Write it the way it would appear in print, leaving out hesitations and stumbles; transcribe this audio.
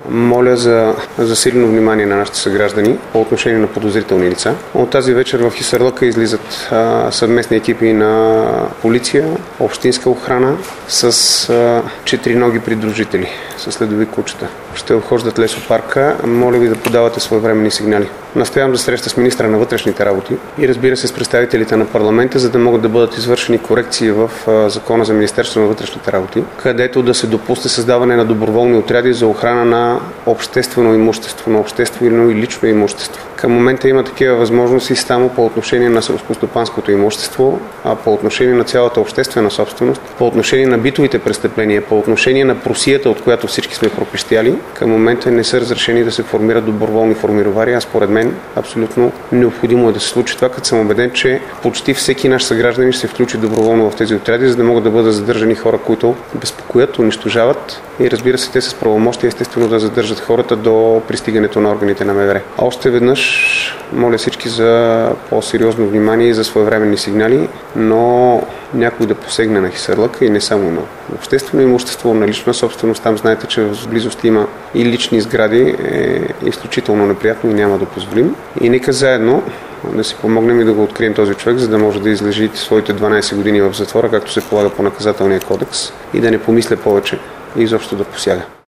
моля за засилено внимание на нашите съграждани по отношение на подозрителни лица. От тази вечер в Хисарлъка излизат съвместни екипи на полиция, общинска охрана с четириноги придружители, с следови кучета. Ще обхождат лесопарка. Моля ви да подавате своевременни сигнали. Настоявам за среща с министра на вътрешните работи и разбира се с представителите на парламента, за да могат да бъдат извършени корекции в Закона за Министерството на вътрешните работи, където да се допусне създаване на доброволни отряди за охрана на обществено имущество, на обществено и лично имущество. Към момента има такива възможности само по отношение на селскостопанското имущество, а по отношение на цялата обществена собственост, по отношение на битовите престъпления, по отношение на просията, от която всички сме пропищяли, към момента не са разрешени да се формират доброволни формировари, а според мен абсолютно необходимо е да се случи това, като съм убеден, че почти всеки наш съгражданин ще се включи доброволно в тези отряди, за да могат да бъдат задържани хора, които безпокоят, унищожават и разбира се, те с правомощия естествено да задържат хората до пристигането на органите на МВР. Още веднъж моля всички за по-сериозно внимание и за своевременни сигнали, но някой да посегне на Хисарлъка и не само на обществено имущество, на лична собственост. Там знаете, че в близост има и лични сгради, е изключително неприятно и няма да позволим. И нека заедно да си помогнем и да го открием този човек, за да може да излежи своите 12 години в затвора, както се полага по наказателния кодекс и да не помисля повече и изобщо да посяга.